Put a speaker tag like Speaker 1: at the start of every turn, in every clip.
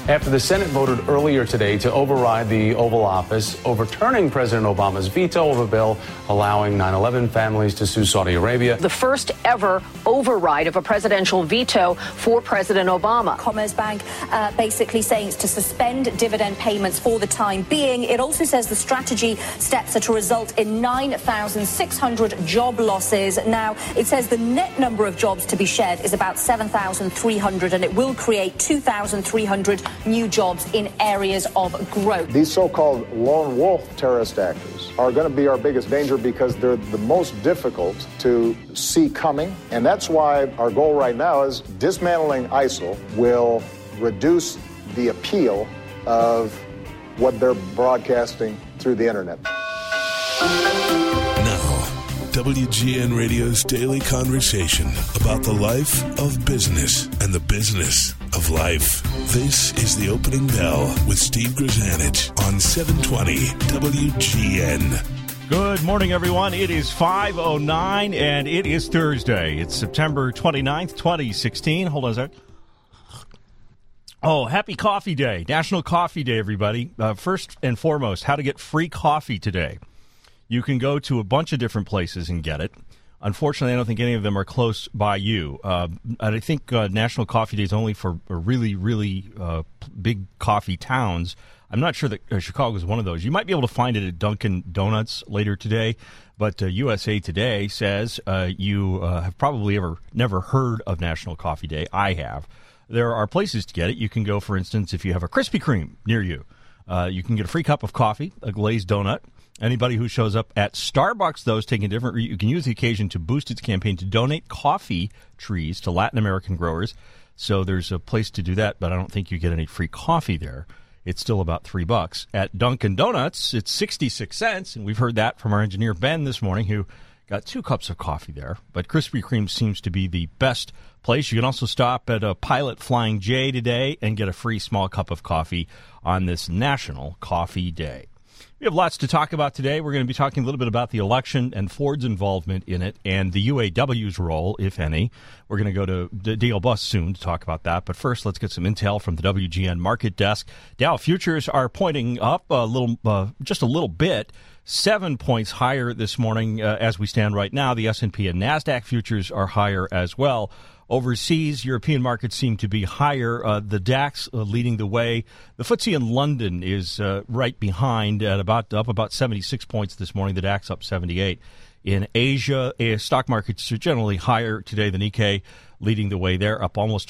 Speaker 1: after the Senate voted earlier today to override the Oval Office, overturning President Obama's veto of a bill allowing 9/11 families to sue Saudi Arabia.
Speaker 2: The first ever override of a presidential veto for President Obama.
Speaker 3: Commerzbank basically saying it's to suspend dividend payments for the time being. It also says the strategy steps are to result in 9,600 job losses. Now, it says the net number of jobs to be shed is about 7,300, and it will create 2,300 new jobs in areas of growth.
Speaker 4: These so-called lone wolf terrorist actors are going to be our biggest danger because they're the most difficult to see coming. And that's why our goal right now is dismantling ISIL will reduce the appeal of what they're broadcasting through the internet.
Speaker 5: Now, WGN Radio's daily conversation about the life of business and the business of life. This is The Opening Bell with Steve Grzanich on 720 WGN.
Speaker 6: Good morning, everyone. It is 5:09, and it is Thursday. It's September 29th, 2016. Hold on a sec. Oh, happy Coffee Day. National Coffee Day, everybody. First and foremost, how to get free coffee today. You can go to a bunch of different places and get it. Unfortunately, I don't think any of them are close by you. I think National Coffee Day is only for really, really big coffee towns. I'm not sure that Chicago is one of those. You might be able to find it at Dunkin' Donuts later today, but USA Today says you have probably never heard of National Coffee Day. I have. There are places to get it. You can go, for instance, if you have a Krispy Kreme near you. You can get a free cup of coffee, a glazed donut. Anybody who shows up at Starbucks, though, is taking a different route. You can use the occasion to boost its campaign to donate coffee trees to Latin American growers. So there's a place to do that, but I don't think you get any free coffee there. It's still about $3. At Dunkin' Donuts, it's 66 cents, and we've heard that from our engineer, Ben, this morning, who got 2 cups of coffee there. But Krispy Kreme seems to be the best place. You can also stop at a Pilot Flying J today and get a free small cup of coffee on this National Coffee Day. We have lots to talk about today. We're going to be talking a little bit about the election and Ford's involvement in it and the UAW's role, if any. We're going to go to Dale Buss soon to talk about that. But first, let's get some intel from the WGN market desk. Dow futures are pointing up just a little bit, 7 points higher this morning as we stand right now. The S&P and NASDAQ futures are higher as well. Overseas, European markets seem to be higher. The DAX leading the way. The FTSE in London is right behind at up about 76 points this morning. The DAX up 78. In Asia, stock markets are generally higher today. The Nikkei leading the way there, up almost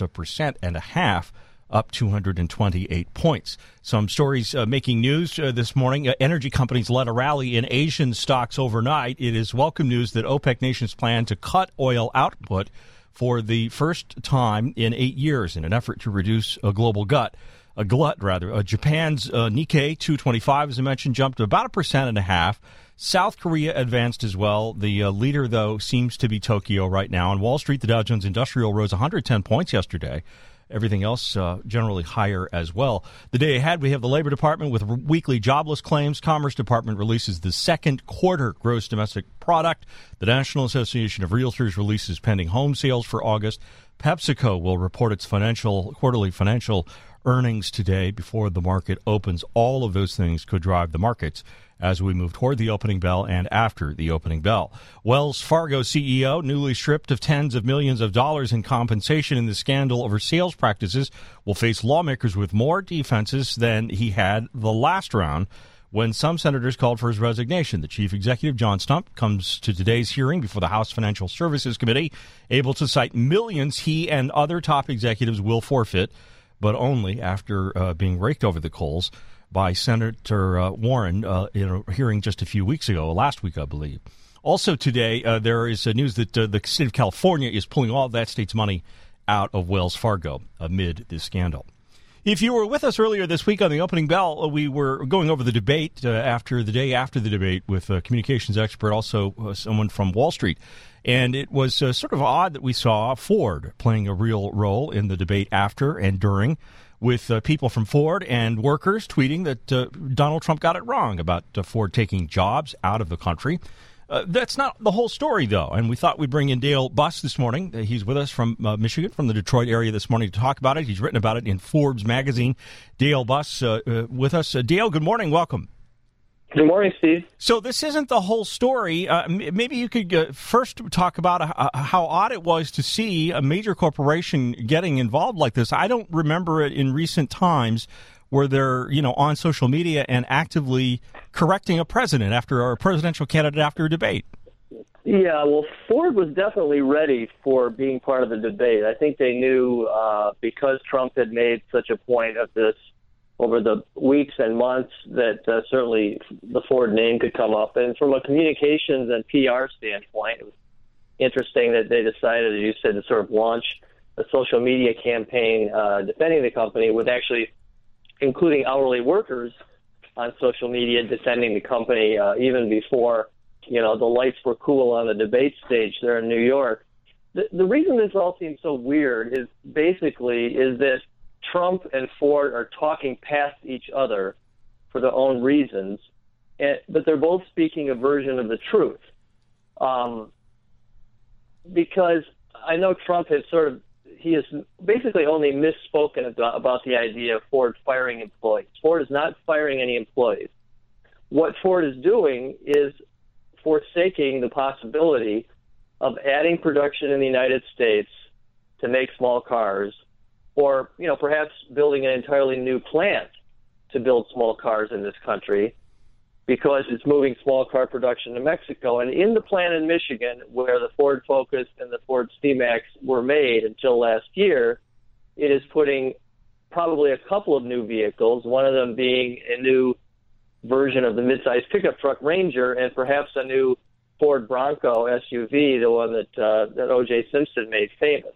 Speaker 6: 1.5%, up 228 points. Some stories making news this morning. Energy companies led a rally in Asian stocks overnight. It is welcome news that OPEC nations plan to cut oil output for the first time in 8 years in an effort to reduce a global glut. Japan's Nikkei 225, as I mentioned, jumped about 1.5%. South Korea advanced as well. The leader, though, seems to be Tokyo right now. On Wall Street, the Dow Jones Industrial rose 110 points yesterday. Everything else generally higher as well. The day ahead, we have the Labor Department with weekly jobless claims. Commerce Department releases the second quarter gross domestic product. The National Association of Realtors releases pending home sales for August. PepsiCo will report its quarterly financial earnings today before the market opens. All of those things could drive the markets as we move toward the opening bell and after the opening bell. Wells Fargo CEO, newly stripped of tens of millions of dollars in compensation in the scandal over sales practices, will face lawmakers with more defenses than he had the last round when some senators called for his resignation. The chief executive, John Stump, comes to today's hearing before the House Financial Services Committee, able to cite millions he and other top executives will forfeit, but only after being raked over the coals by Senator Warren in a hearing just a few weeks ago, last week, I believe. Also today, there is news that the state of California is pulling all of that state's money out of Wells Fargo amid this scandal. If you were with us earlier this week on the opening bell, we were going over the debate after the debate with a communications expert, also someone from Wall Street. And it was sort of odd that we saw Ford playing a real role in the debate after and during, with people from Ford and workers tweeting that Donald Trump got it wrong about Ford taking jobs out of the country. That's not the whole story, though, and we thought we'd bring in Dale Buss this morning. He's with us from Michigan, from the Detroit area this morning to talk about it. He's written about it in Forbes magazine. Dale Buss with us. Dale, good morning. Welcome.
Speaker 7: Good morning, Steve.
Speaker 6: So this isn't the whole story. Maybe you could first talk about how odd it was to see a major corporation getting involved like this. I don't remember it in recent times where they're, on social media and actively correcting a president or a presidential candidate after a debate.
Speaker 7: Yeah, well, Ford was definitely ready for being part of the debate. I think they knew because Trump had made such a point of this over the weeks and months that certainly the Ford name could come up. And from a communications and PR standpoint, it was interesting that they decided, as you said, to sort of launch a social media campaign defending the company with actually including hourly workers on social media defending the company even before, the lights were cool on the debate stage there in New York. The reason this all seems so weird is that Trump and Ford are talking past each other for their own reasons, but they're both speaking a version of the truth. Because I know Trump has he has basically only misspoken about the idea of Ford firing employees. Ford is not firing any employees. What Ford is doing is forsaking the possibility of adding production in the United States to make small cars, or, perhaps building an entirely new plant to build small cars in this country because it's moving small car production to Mexico. And in the plant in Michigan, where the Ford Focus and the Ford C-Max were made until last year, it is putting probably a couple of new vehicles, one of them being a new version of the midsize pickup truck Ranger, and perhaps a new Ford Bronco SUV, the one that O.J. Simpson made famous.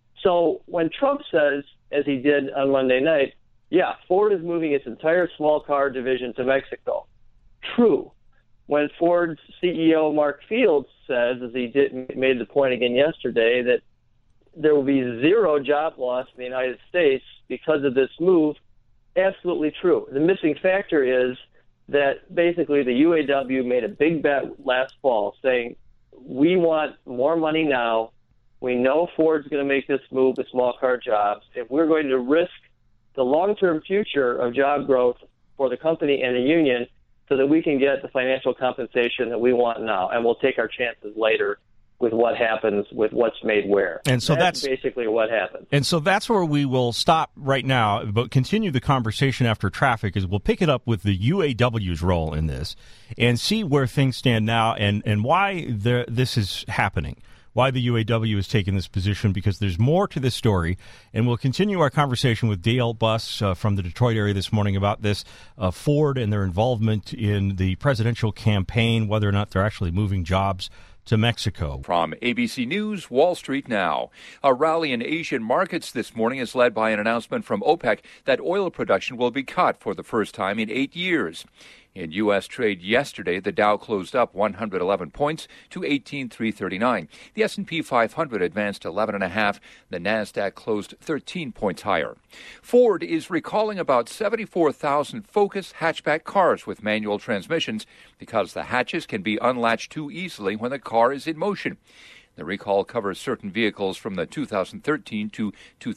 Speaker 7: So when Trump says, as he did on Monday night, yeah, Ford is moving its entire small car division to Mexico. True. When Ford's CEO Mark Fields says, as he made the point again yesterday, that there will be zero job loss in the United States because of this move, absolutely true. The missing factor is that basically the UAW made a big bet last fall saying, we want more money now. We know Ford's going to make this move with small car jobs. If we're going to risk the long-term future of job growth for the company and the union so that we can get the financial compensation that we want now, and we'll take our chances later with what happens with what's made where.
Speaker 6: And so that's
Speaker 7: basically what happened.
Speaker 6: And so that's where we will stop right now, but continue the conversation after traffic, is we'll pick it up with the UAW's role in this and see where things stand now and why this is happening. Why the UAW is taking this position, because there's more to this story. And we'll continue our conversation with Dale Buss from the Detroit area this morning about this, Ford and their involvement in the presidential campaign, whether or not they're actually moving jobs to Mexico.
Speaker 8: From ABC News, Wall Street Now. A rally in Asian markets this morning is led by an announcement from OPEC that oil production will be cut for the first time in 8 years. In U.S. trade yesterday, the Dow closed up 111 points to 18,339. The S&P 500 advanced 11.5. The Nasdaq closed 13 points higher. Ford is recalling about 74,000 Focus hatchback cars with manual transmissions because the hatches can be unlatched too easily when the car is in motion. The recall covers certain vehicles from the 2013 to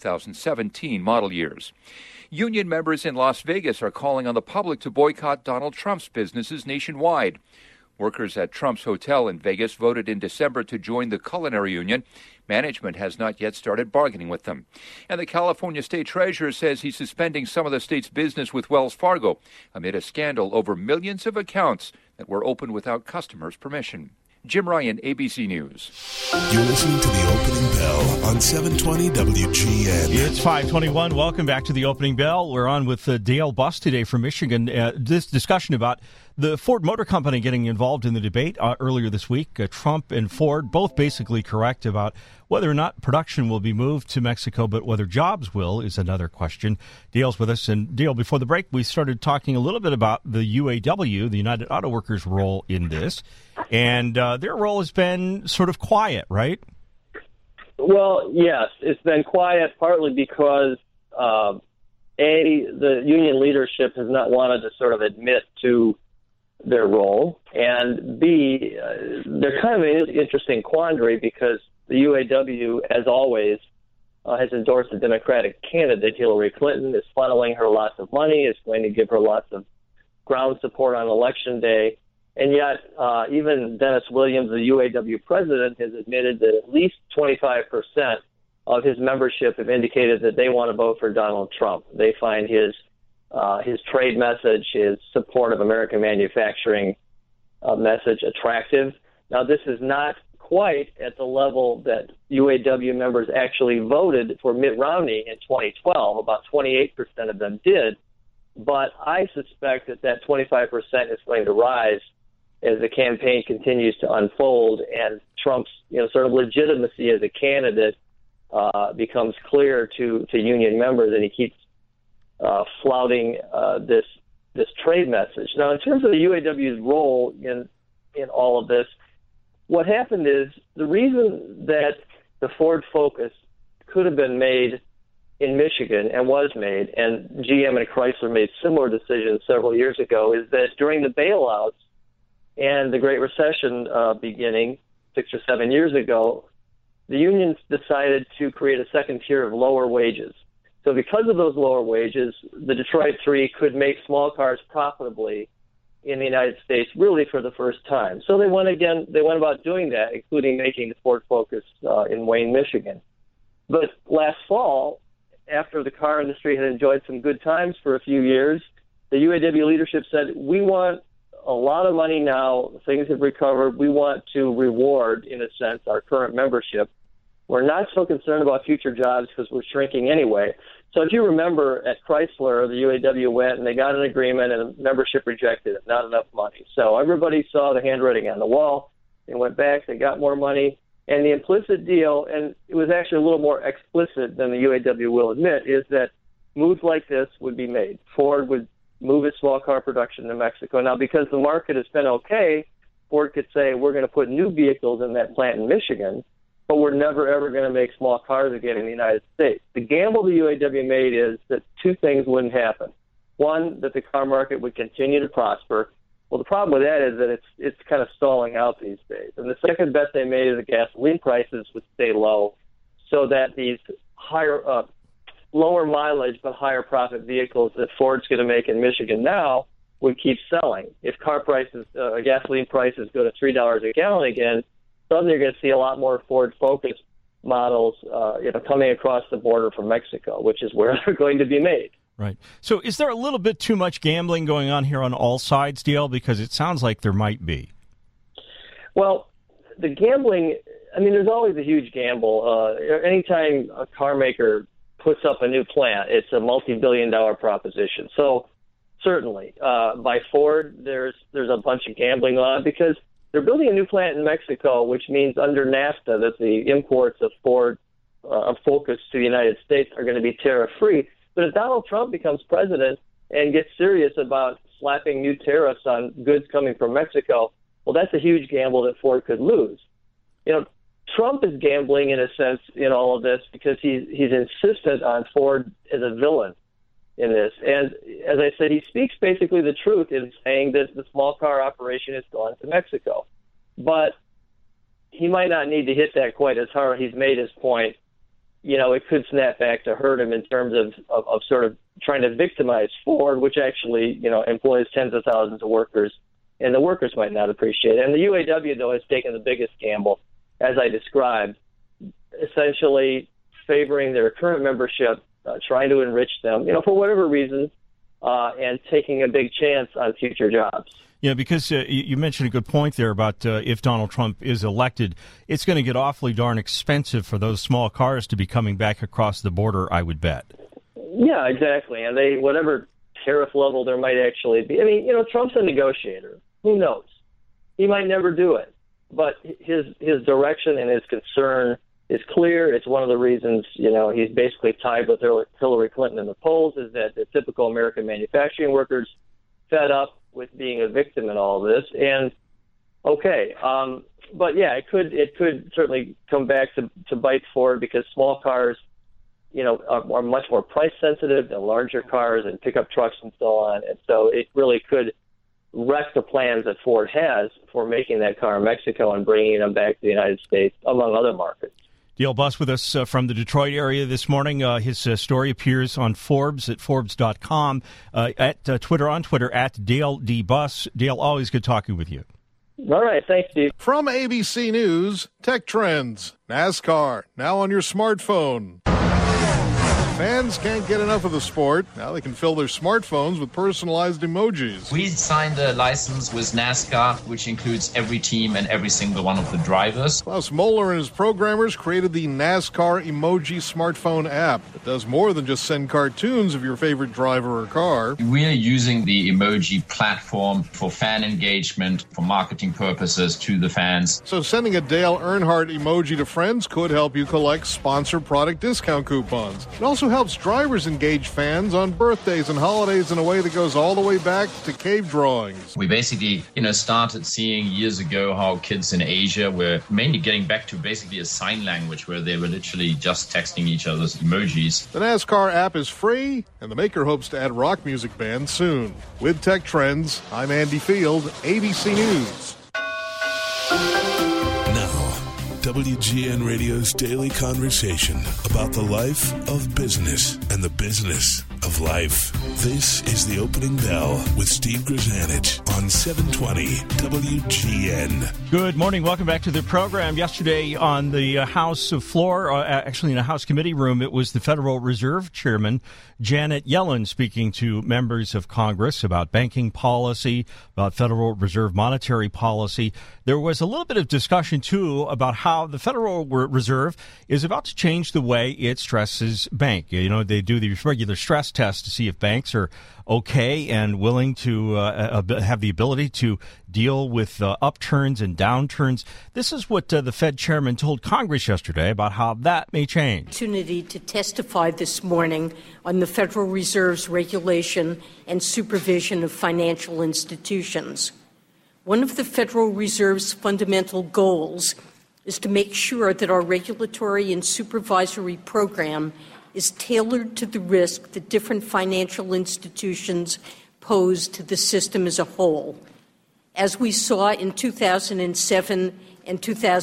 Speaker 8: 2017 model years. Union members in Las Vegas are calling on the public to boycott Donald Trump's businesses nationwide. Workers at Trump's Hotel in Vegas voted in December to join the Culinary Union. Management has not yet started bargaining with them. And the California State Treasurer says he's suspending some of the state's business with Wells Fargo amid a scandal over millions of accounts that were opened without customers' permission. Jim Ryan, ABC News.
Speaker 5: You're listening to The Opening Bell on 720 WGN.
Speaker 6: It's 5:21. Welcome back to The Opening Bell. We're on with Dale Buss today from Michigan. This discussion about the Ford Motor Company getting involved in the debate earlier this week. Trump and Ford both basically correct about whether or not production will be moved to Mexico, but whether jobs will is another question. Dale's with us. And Dale, before the break, we started talking a little bit about the UAW, the United Auto Workers' role in this. And their role has been sort of quiet, right?
Speaker 7: Well, yes, it's been quiet partly because, the union leadership has not wanted to sort of admit to their role, and B, they're kind of an interesting quandary because the UAW, as always, has endorsed a Democratic candidate, Hillary Clinton, is funneling her lots of money, is going to give her lots of ground support on Election Day. And yet, even Dennis Williams, the UAW president, has admitted that at least 25% of his membership have indicated that they want to vote for Donald Trump. They find his trade message, his support of American manufacturing message attractive. Now, this is not quite at the level that UAW members actually voted for Mitt Romney in 2012. About 28% of them did. But I suspect that 25% is going to rise as the campaign continues to unfold and Trump's sort of legitimacy as a candidate becomes clear to union members, and he keeps flouting this trade message. Now, in terms of the UAW's role in all of this, what happened is the reason that the Ford Focus could have been made in Michigan and was made, and GM and Chrysler made similar decisions several years ago, is that during the bailouts and the Great Recession beginning 6 or 7 years ago, the unions decided to create a second tier of lower wages. So because of those lower wages, the Detroit Three could make small cars profitably in the United States really for the first time. So they went about doing that, including making the Ford Focus in Wayne, Michigan. But last fall, after the car industry had enjoyed some good times for a few years, the UAW leadership said, we want a lot of money now. Things have recovered. We want to reward, in a sense, our current membership. We're not so concerned about future jobs because we're shrinking anyway. So if you remember, at Chrysler, the UAW went and they got an agreement and the membership rejected it, not enough money. So everybody saw the handwriting on the wall. They went back, they got more money. And the implicit deal, and it was actually a little more explicit than the UAW will admit, is that moves like this would be made. Ford would move its small car production to Mexico. Now, because the market has been okay, Ford could say, we're going to put new vehicles in that plant in Michigan, but we're never, ever going to make small cars again in the United States. The gamble the UAW made is that two things wouldn't happen. One, that the car market would continue to prosper. Well, the problem with that is that it's kind of stalling out these days. And the second bet they made is that gasoline prices would stay low so that these lower mileage but higher profit vehicles that Ford's going to make in Michigan now would keep selling. If gasoline prices go to $3 a gallon again, suddenly you're going to see a lot more Ford Focus models coming across the border from Mexico, which is where they're going to be made.
Speaker 6: Right. So is there a little bit too much gambling going on here on all sides, DL? Because it sounds like there might be.
Speaker 7: Well, the gambling, there's always a huge gamble. Anytime a car maker puts up a new plant, it's a multi-billion-dollar proposition. So certainly, by Ford, there's a bunch of gambling on because they're building a new plant in Mexico, which means under NAFTA that the imports of Focus to the United States are going to be tariff-free. But if Donald Trump becomes president and gets serious about slapping new tariffs on goods coming from Mexico, well, that's a huge gamble that Ford could lose. Trump is gambling in a sense in all of this because he's insistent on Ford as a villain in this. And as I said, he speaks basically the truth in saying that the small car operation is gone to Mexico. But he might not need to hit that quite as hard. He's made his point. It could snap back to hurt him in terms of sort of trying to victimize Ford, which actually, employs tens of thousands of workers, and the workers might not appreciate it. And the UAW, though, has taken the biggest gamble, as I described, essentially favoring their current membership, trying to enrich them, for whatever reason, and taking a big chance on future jobs.
Speaker 6: Yeah, because you mentioned a good point there about if Donald Trump is elected, it's going to get awfully darn expensive for those small cars to be coming back across the border, I would bet.
Speaker 7: Yeah, exactly. And whatever tariff level there might actually be. Trump's a negotiator. Who knows? He might never do it. But his direction and his concern is clear. It's one of the reasons, he's basically tied with Hillary Clinton in the polls, is that the typical American manufacturing workers fed up with being a victim in all of this. And okay, but yeah, it could certainly come back to bite Ford because small cars, are much more price sensitive than larger cars and pickup trucks and so on. And so it really could wreck the plans that Ford has for making that car in Mexico and bringing them back to the United States, among other markets.
Speaker 6: Dale Buss with us from the Detroit area this morning. His story appears on Forbes at Forbes.com, at Twitter, on Twitter, at Dale D. Buss. Dale, always good talking with you.
Speaker 7: All right. Thanks, Steve.
Speaker 9: From ABC News, Tech Trends. NASCAR, now on your smartphone. Fans can't get enough of the sport. Now they can fill their smartphones with personalized emojis.
Speaker 10: We signed a license with NASCAR, which includes every team and every single one of the drivers.
Speaker 9: Klaus Moeller and his programmers created the NASCAR Emoji smartphone app. It does more than just send cartoons of your favorite driver or car.
Speaker 10: We're using the emoji platform for fan engagement, for marketing purposes to the fans.
Speaker 9: So sending a Dale Earnhardt emoji to friends could help you collect sponsored product discount coupons. It also helps drivers engage fans on birthdays and holidays in a way that goes all the way back to cave drawings.
Speaker 10: We basically, started seeing years ago how kids in Asia were mainly getting back to basically a sign language where they were literally just texting each other's emojis.
Speaker 9: The NASCAR app is free, and the maker hopes to add rock music bands soon. With Tech Trends, I'm Andy Field, ABC News.
Speaker 5: WGN Radio's daily conversation about the life of business and the business of life. This is The Opening Bell with Steve Grzanich on 720 WGN.
Speaker 6: Good morning. Welcome back to the program. Yesterday on the House floor, actually in a House committee room, it was the Federal Reserve Chairman, Janet Yellen, speaking to members of Congress about banking policy, about Federal Reserve monetary policy. There was a little bit of discussion, too, about how the Federal Reserve is about to change the way it stresses bank. They do the regular stress test to see if banks are okay and willing to have the ability to deal with upturns and downturns. This is what the Fed chairman told Congress yesterday about how that may change.
Speaker 11: Opportunity to testify this morning on the Federal Reserve's regulation and supervision of financial institutions. One of the Federal Reserve's fundamental goals is to make sure that our regulatory and supervisory program is tailored to the risk that different financial institutions pose to the system as a whole. As we saw in 2007 and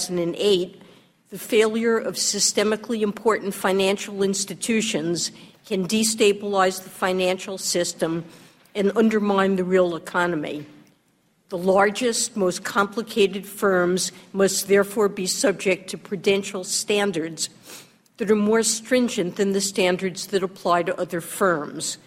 Speaker 11: 2008, the failure of systemically important financial institutions can destabilize the financial system and undermine the real economy. The largest, most complicated firms must therefore be subject to prudential standards that are more stringent than the standards that apply to other firms.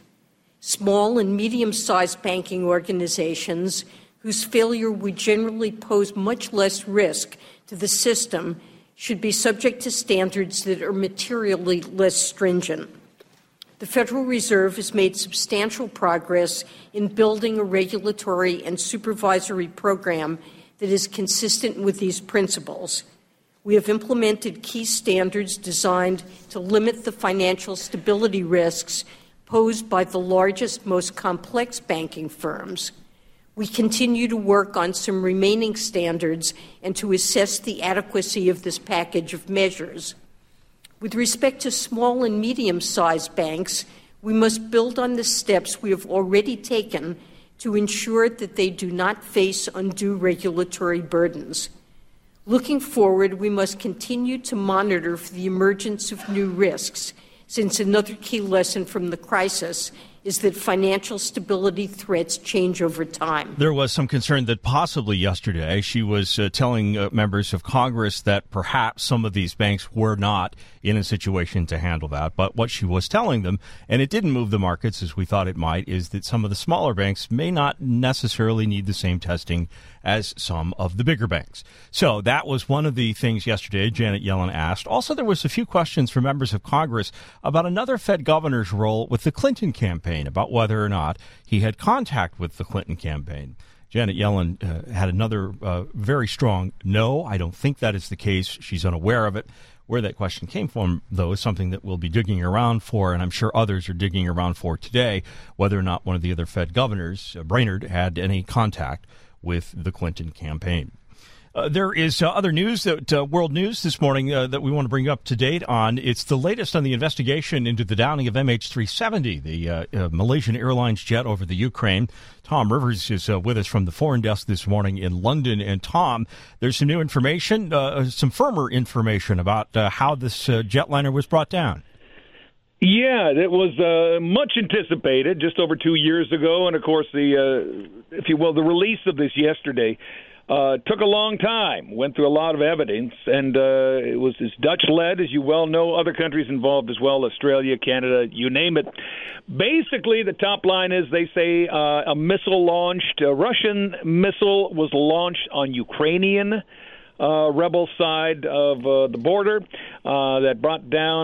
Speaker 11: Small and medium-sized banking organizations whose failure would generally pose much less risk to the system should be subject to standards that are materially less stringent. The Federal Reserve has made substantial progress in building a regulatory and supervisory program that is consistent with these principles. We have implemented key standards designed to limit the financial stability risks posed by the largest, most complex banking firms. We continue to work on some remaining standards and to assess the adequacy of this package of measures. With respect to small and medium-sized banks, we must build on the steps we have already taken to ensure that they do not face undue regulatory burdens. Looking forward, we must continue to monitor for the emergence of new risks, since another key lesson from the crisis is that financial stability threats change over time.
Speaker 6: There was some concern that possibly yesterday she was telling members of Congress that perhaps some of these banks were not in a situation to handle that. But what she was telling them, and it didn't move the markets as we thought it might, is that some of the smaller banks may not necessarily need the same testing as some of the bigger banks. So that was one of the things yesterday Janet Yellen asked. Also, there was a few questions from members of Congress about another Fed governor's role with the Clinton campaign, about whether or not he had contact with the Clinton campaign. Janet Yellen had another very strong no. I don't think that is the case. She's unaware of it. Where that question came from, though, is something that we'll be digging around for, and I'm sure others are digging around for today, whether or not one of the other Fed governors, Brainerd, had any contact with the Clinton campaign. There is other news, world news this morning that we want to bring up to date on. It's the latest on the investigation into the downing of MH370, the Malaysian Airlines jet over the Ukraine. Tom Rivers is with us from the Foreign Desk this morning in London. And Tom, there's some new information, some firmer information about how this jetliner was brought down.
Speaker 12: Yeah, it was much anticipated just over 2 years ago. And, of course, if you will, the release of this yesterday took a long time, went through a lot of evidence, and it's Dutch-led, as you well know, other countries involved as well, Australia, Canada, you name it. Basically, the top line is they say a Russian missile was launched on Ukrainian rebel side of the border that brought down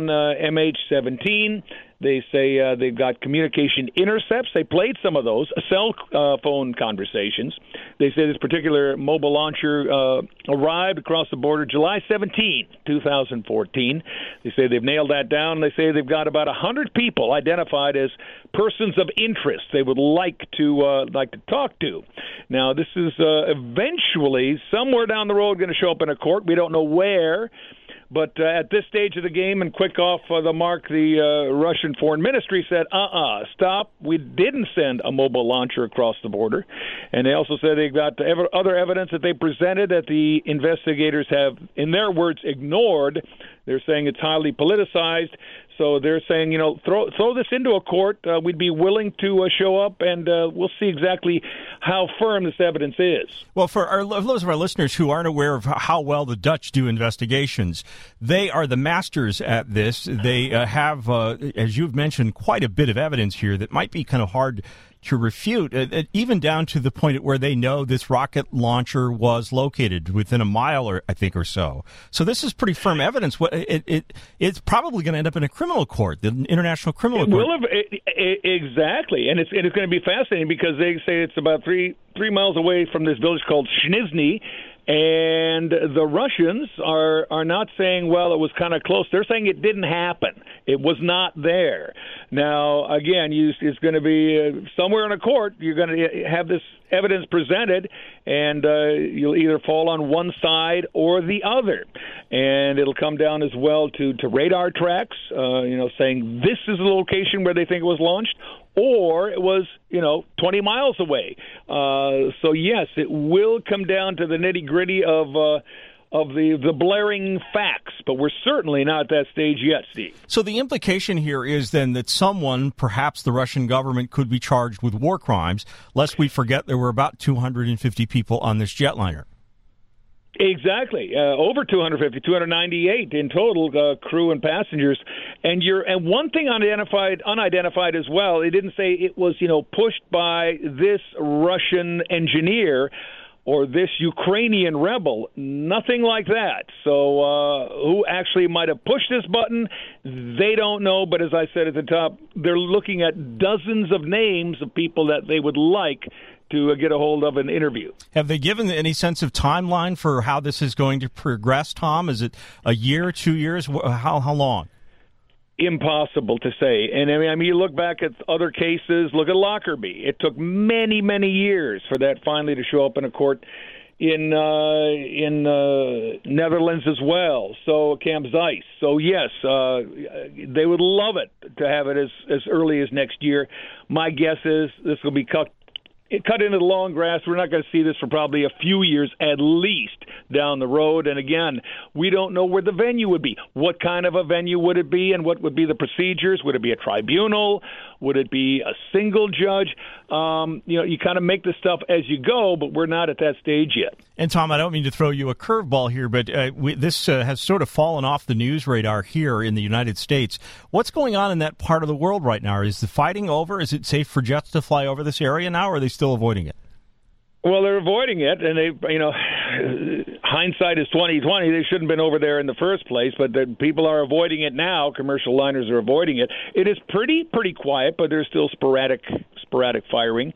Speaker 12: MH17. They say they've got communication intercepts. They played some of those, cell phone conversations. They say this particular mobile launcher arrived across the border July 17, 2014. They say they've nailed that down. They say they've got about 100 people identified as persons of interest they would like to talk to. Now, this is eventually, somewhere down the road, going to show up in a court. We don't know where. But at this stage of the game, and quick off the mark, the Russian Foreign Ministry said, stop. We didn't send a mobile launcher across the border. And they also said they've got other evidence that they presented that the investigators have, in their words, ignored. They're saying it's highly politicized. So they're saying, throw this into a court. We'd be willing to show up, and we'll see exactly how firm this evidence is.
Speaker 6: Well, for those of our listeners who aren't aware of how well the Dutch do investigations, they are the masters at this. They have, as you've mentioned, quite a bit of evidence here that might be kind of hard to refute, even down to the point at where they know this rocket launcher was located within a mile, or so. So this is pretty firm evidence. It's probably going to end up in a criminal court, the International Criminal Court.
Speaker 12: Exactly, and it's going to be fascinating because they say it's about three miles away from this village called Snizhny. And the Russians are not saying, well, it was kind of close. They're saying it didn't happen. It was not there. Now, again, it's going to be somewhere in a court. You're going to have this evidence presented, and you'll either fall on one side or the other. And it'll come down as well to radar tracks, saying this is the location where they think it was launched, or it was, 20 miles away. So, yes, it will come down to the nitty-gritty of the blaring facts, but we're certainly not at that stage yet, Steve.
Speaker 6: So the implication here is then that someone, perhaps the Russian government, could be charged with war crimes, lest we forget there were about 250 people on this jetliner.
Speaker 12: Exactly. Over 250, 298 in total, crew and passengers. And one thing unidentified as well, they didn't say it was, pushed by this Russian engineer or this Ukrainian rebel. Nothing like that. So who actually might have pushed this button, they don't know. But as I said at the top, they're looking at dozens of names of people that they would like to get a hold of an interview. Have they given any sense of timeline for how this is going to progress, Tom? Is it a year, 2 years? How long? Impossible to say. And I mean, you look back at other cases, look at Lockerbie. It took many, many years for that finally to show up in a court in Netherlands as well. So Camp Zeiss. So yes, they would love it to have it as early as next year. My guess is this will be cut into the long grass. We're not going to see this for probably a few years at least down the road. And again, we don't know where the venue would be. What kind of a venue would it be, and what would be the procedures? Would it be a tribunal? Would it be a single judge? You kind of make this stuff as you go, but we're not at that stage yet. And Tom, I don't mean to throw you a curveball here, but this has sort of fallen off the news radar here in the United States. What's going on in that part of the world right now? Is the fighting over? Is it safe for jets to fly over this area now, or are they still avoiding it? Well, they're avoiding it, and hindsight is 20/20. They shouldn't have been over there in the first place, but people are avoiding it now. Commercial liners are avoiding it. It is pretty quiet, but there's still sporadic firing.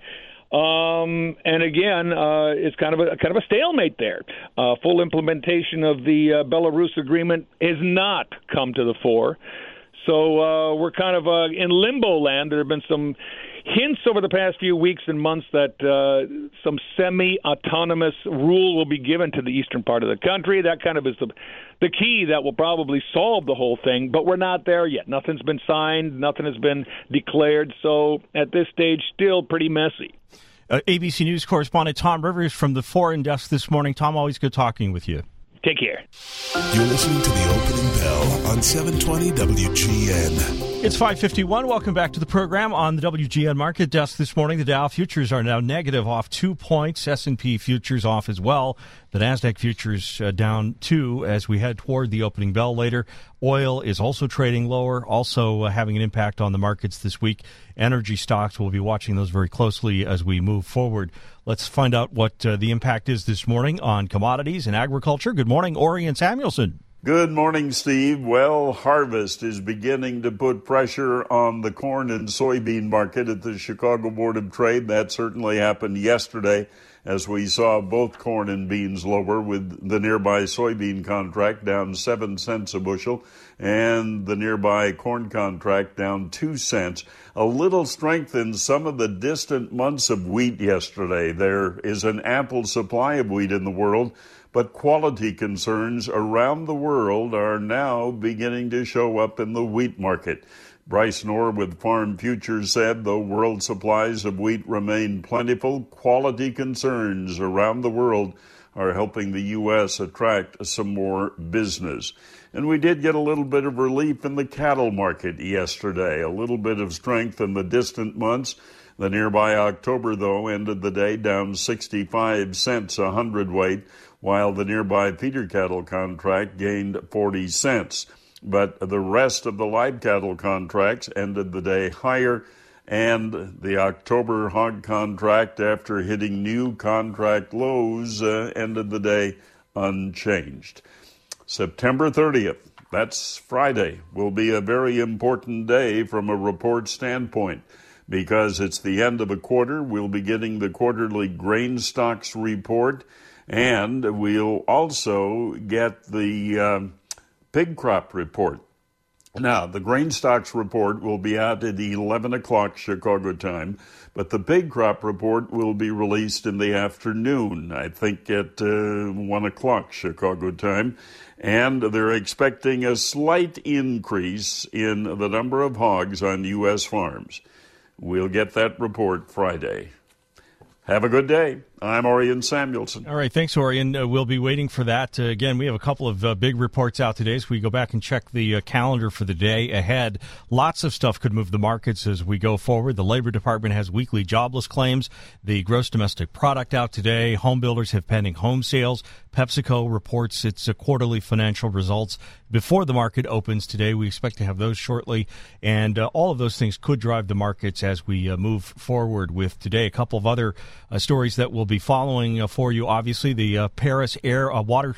Speaker 12: And again, it's kind of a stalemate there. Full implementation of the Belarus agreement has not come to the fore. So we're kind of in limbo land. There have been some hints over the past few weeks and months that some semi-autonomous rule will be given to the eastern part of the country. That kind of is the key that will probably solve the whole thing, but we're not there yet. Nothing's been signed, nothing has been declared, so at this stage, still pretty messy.
Speaker 6: ABC News correspondent Tom Rivers from the Foreign Desk this morning. Tom, always good talking with you.
Speaker 12: Take care.
Speaker 5: You're listening to the opening bell on 720 WGN.
Speaker 6: It's 5:51. Welcome back to the program on the WGN Market Desk this morning. The Dow futures are now negative, off 2 points. S&P futures off as well. The NASDAQ futures down 2 as we head toward the opening bell later. Oil is also trading lower, also having an impact on the markets this week. Energy stocks, we'll be watching those very closely as we move forward. Let's find out what the impact is this morning on commodities and agriculture. Good morning, Orion Samuelson.
Speaker 13: Good morning, Steve. Well, harvest is beginning to put pressure on the corn and soybean market at the Chicago Board of Trade. That certainly happened yesterday as we saw both corn and beans lower, with the nearby soybean contract down 7 cents a bushel and the nearby corn contract down 2 cents. A little strength in some of the distant months of wheat yesterday. There is an ample supply of wheat in the world, but quality concerns around the world are now beginning to show up in the wheat market. Bryce Knorr with Farm Futures said, though world supplies of wheat remain plentiful, quality concerns around the world are helping the U.S. attract some more business. And we did get a little bit of relief in the cattle market yesterday, a little bit of strength in the distant months. The nearby October, though, ended the day down 65 cents a hundredweight, while the nearby feeder cattle contract gained 40 cents. But the rest of the live cattle contracts ended the day higher, and the October hog contract, after hitting new contract lows, ended the day unchanged. September 30th, that's Friday, will be a very important day from a report standpoint, because it's the end of a quarter. We'll be getting the quarterly grain stocks report, and we'll also get the pig crop report. Now, the grain stocks report will be out at 11 o'clock Chicago time, but the pig crop report will be released in the afternoon, I think at 1 o'clock Chicago time, and they're expecting a slight increase in the number of hogs on U.S. farms. We'll get that report Friday. Have a good day. I'm Orion Samuelson.
Speaker 6: All right, thanks, Orion. We'll be waiting for that. Again, we have a couple of big reports out today, so we go back and check the calendar for the day ahead. Lots of stuff could move the markets as we go forward. The Labor Department has weekly jobless claims. The gross domestic product out today. Home builders have pending home sales. PepsiCo reports its quarterly financial results before the market opens today. We expect to have those shortly, and all of those things could drive the markets as we move forward with today. A couple of other stories that we'll be following for you. Obviously, the Paris Auto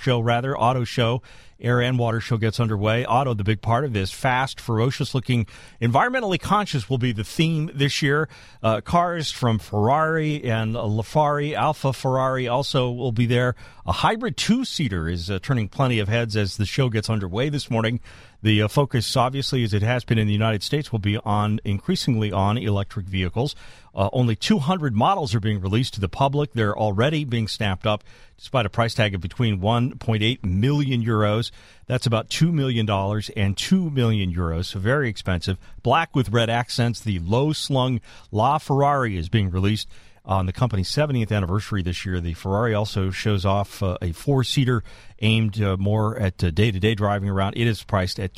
Speaker 6: Show. Air and Water Show gets underway. Auto, the big part of this. Fast, ferocious-looking, environmentally conscious will be the theme this year. Cars from Ferrari and LaFerrari, Alfa Ferrari also will be there. A hybrid two-seater is turning plenty of heads as the show gets underway this morning. The focus, obviously, as it has been in the United States, will be increasingly on electric vehicles. Only 200 models are being released to the public. They're already being snapped up, despite a price tag of between 1.8 million euros. That's about $2 million and 2 million euros, so very expensive. Black with red accents, the low-slung LaFerrari is being released on the company's 70th anniversary this year. The Ferrari also shows off a four-seater aimed more at day-to-day driving around. It is priced at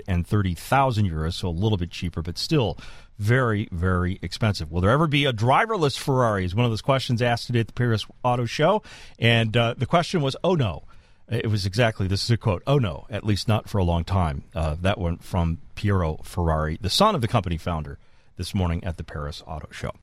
Speaker 6: 230,000 euros, so a little bit cheaper, but still very, very expensive. Will there ever be a driverless Ferrari is one of those questions asked today at the Paris Auto Show. And the question was, oh, no. It was exactly, this is a quote, oh, no, at least not for a long time. That one from Piero Ferrari, the son of the company founder, this morning at the Paris Auto Show.